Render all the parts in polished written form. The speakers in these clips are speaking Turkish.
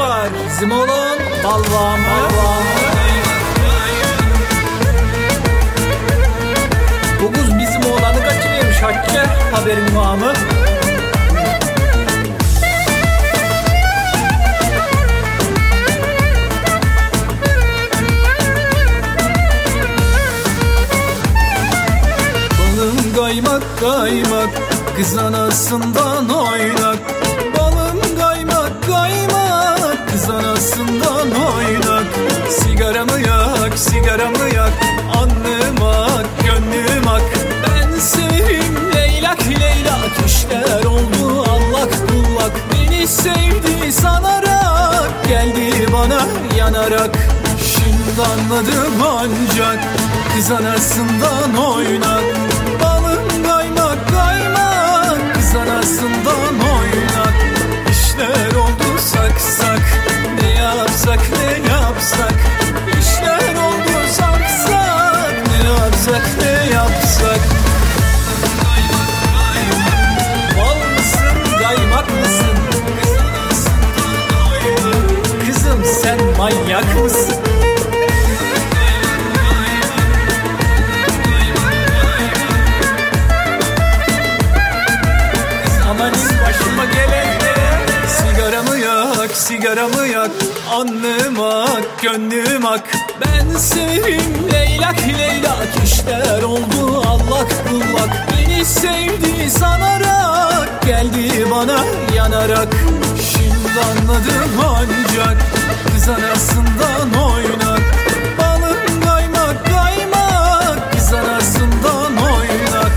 var. Bizim oğlan balvam balvam. Bu kız bizim oğlanı kaçırıyormuş Hatice. Haberin var mı? Balım kaymak kaymak, kız anasından oynak. Balım kaymak kaymak, kız anasından oynak. Sigaramı yak, sigaramı yak, alnım ak, gönlüm ak. Ben sevim leylak leylak, işler oldu allak bullak. Beni sevdi sanarak, geldi bana yanarak. Şimdi anladım ancak, kız anasından oynak. Balım kaymak kaymak, kız anasından oynak. İşler oldu sak sak, ne yapsak ne yapsak. İşler oldu sak sak, ne yapsak ne yapsak. Bal mısın kaymak mısın, kız anasından oynak. Kızım sen manyak mısın? Başıma gelenlere sigaramı yak, sigaramı yak, alnım ak, gönlüm ak. Ben severim leylak leylak, işler oldu allak bullak. Beni sevdi sanarak, geldi bana yanarak. Şimdi anladım ancak, kız anasından oynak. Balım kaymak kaymak, kız anasından oynak.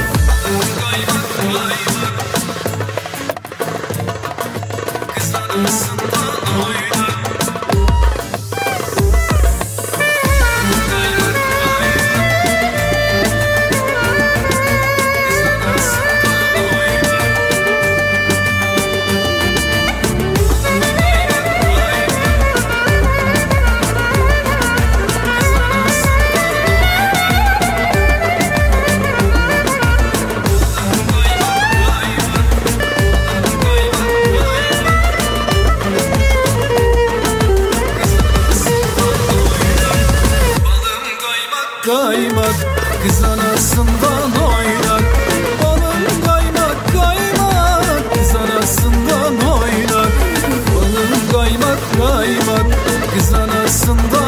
Kaymak, kız anasından oynak. Balım kaymak kaymak, kız anasından oynak. Balım kaymak kaymak, kız anasından